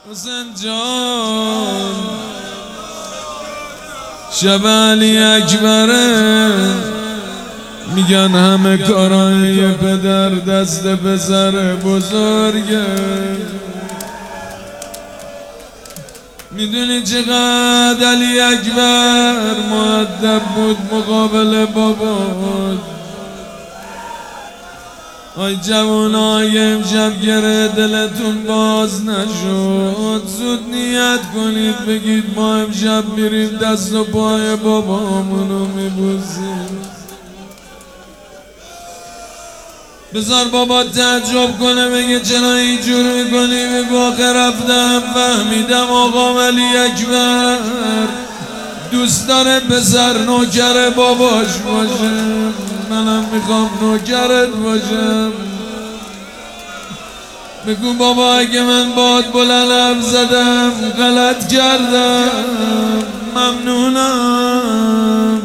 حسین جان شب علی اکبره، میگن همه کارای پدر دست پسر بزرگه. میدونی چقدر علی اکبر مؤدب بود مقابل بابا؟ آی جوانای امشب گره دلتون باز نشد، زود نیت کنید بگید ما امشب میریم دست و پای بابامونو میبوسیم. بذار بابا تعجب کنه بگه چرا اینجور میکنی، بگو آخه رفتم فهمیدم آقا علی اکبر دوست داره پسر نوکر باباش باشه، منم میخوام نوکرت باشم. بگو بابا اگه من باد بلند حرف زدم غلط کردم، ممنونم.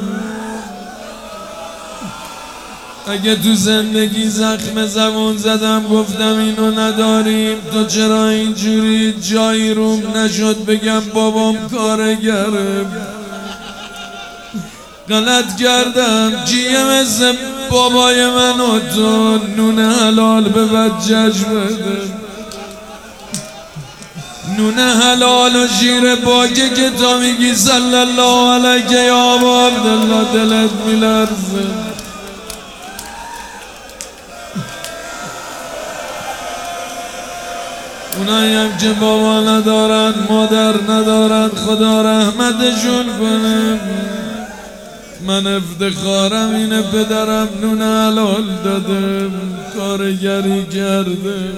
اگه تو زندگی زخم زبون زدم گفتم اینو نداریم، تو چرا اینجوری جایی روم نشد بگم بابام کارگره، غلط کردم. کیه مثل بابای من و تو نون حلال به بچه‌ش بده، نون حلال و شیر باکه که تا میگی صلی الله علیک یا ابا عبدالله دلت میلرزه. اونایی هم که بابا ندارن مادر ندارن خدا رحمتشون کنه. من افتخارم اینه پدرم نون حلال داده، کارگری کرده.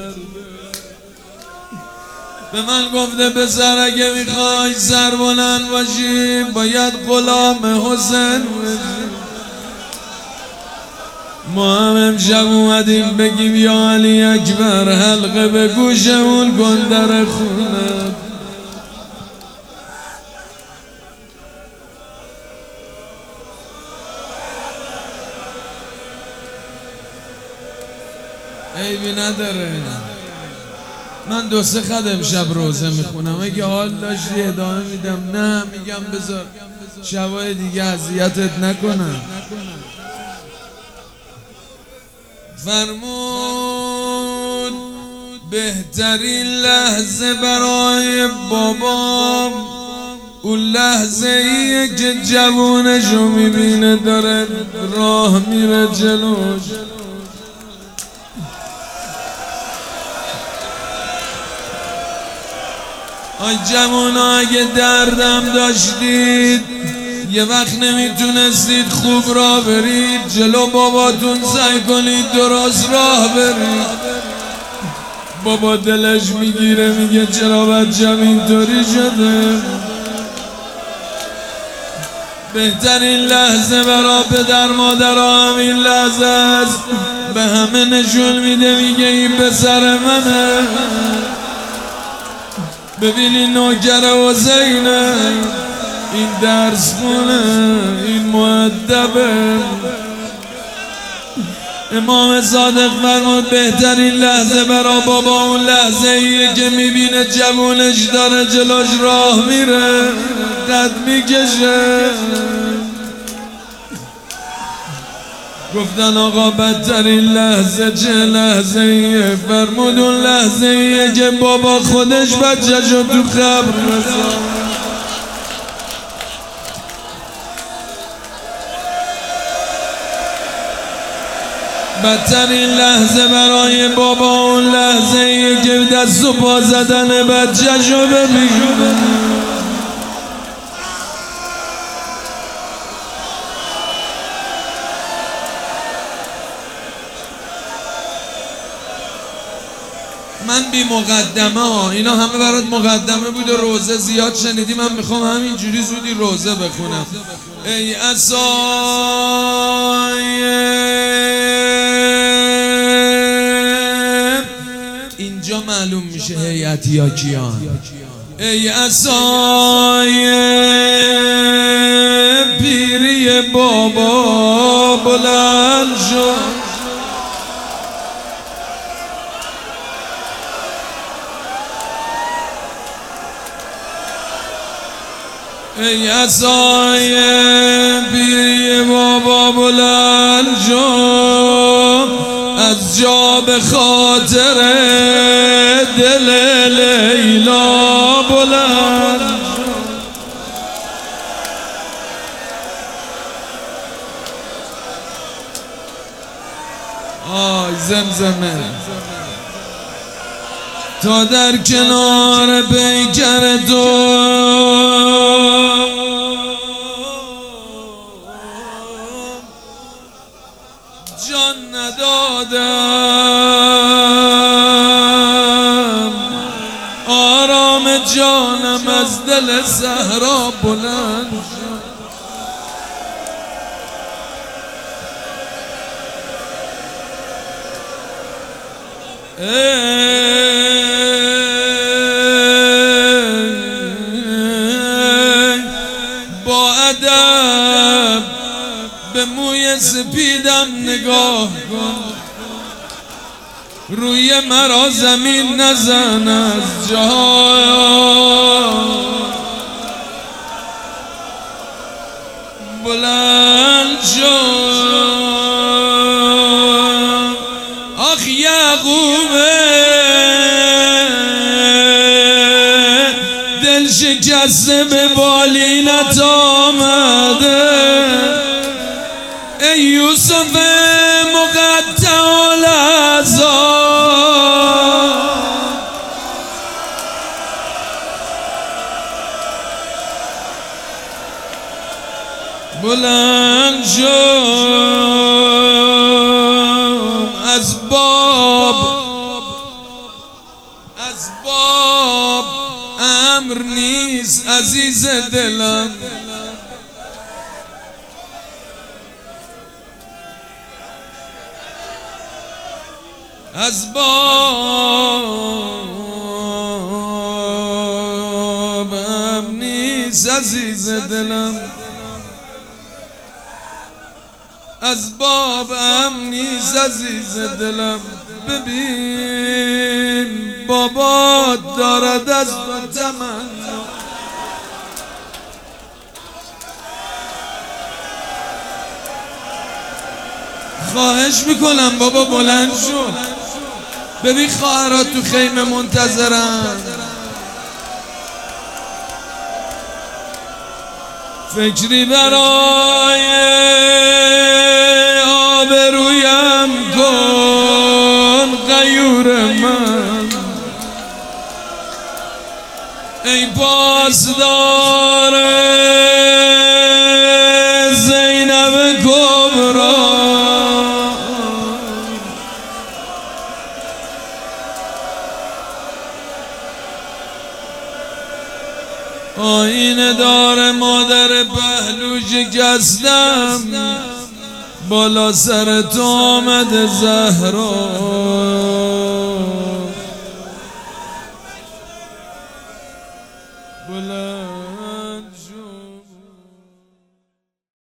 به من گفته پسر اگه میخوای سربلند باشی باید غلام حسین باشی. ما هم امشب اومدیم بگیم یا علی اکبر حلقه به گوشمون کن در خونه. عیبی نداره، من دو سه خط امشب روزه میخونم، اگه حال داشتی ادامه میدم، نه میگم بذار شبای دیگه اذیتت نکنم. فرمود بهترین لحظه برای بابام اون لحظه ایه که جوونشو میبینه داره راه میره جلوش. آی جوانا اگه دردم داشتید یه وقت نمیتونستید خوب راه برید، جلو باباتون سعی کنید درست راه برید. بابا دلش میگیره میگه چرا بچم اینطوری شده. بهترین لحظه برا پدر مادر همین لحظه است، به همه نشون میده میگه این پسر منه. ببینین نوکر حسینه، این درس خونه، این مؤدبه. امام صادق فرمود بهترین لحظه برا بابا اون لحظه ایه که میبینه جوونش داره جلوش راه میره قد میکشه. گفتن آقا بدترین لحظه چه لحظه ایه؟ فرمود اون لحظه ایه که بابا خودش بچه‌شو تو قبر رساند. بدترین لحظه برای بابا اون لحظه ایه که دست و پا زدن بچه‌شو ببینه. من بی مقدمه ها، اینا همه برات مقدمه بود و روزه زیاد شنیدی، من میخوام همینجوری زودی روزه بخونم. ای عصای اینجا معلوم میشه هیئتی یا کیان. ای عصای پیری بابا بلند شد، ای عصای پیری بابا بلند شو، از جا به خاطر دل لیلا بلند شو. آی زمزمه تا در کنار پیکر تو جان ندادم، آرام جانم از دل صحرا بلند شد. با ادب به موی سپیدم نگاه کن، روی مرا زمین نزن از جا. بلند شو آخ یعقوبه، دل شکسته به بالینت آمده. ای یوسف مقطع الاعضا، بلند شو از باب امر نیست عزیز دلم، از باب امر نیست عزیز دلم، از باب امر نیست عزیز دلم. ببین بابا دارد از تو تمنا، خواهش میکنم بابا بلند شو. ببین خواهرات تو خیمه منتظرن، فکری برای آبرویم کن غیور من، ای پاسدار زینب کبرا. آینه دار مادر پهلو شکستم، بالا سر تو آمده زهرا.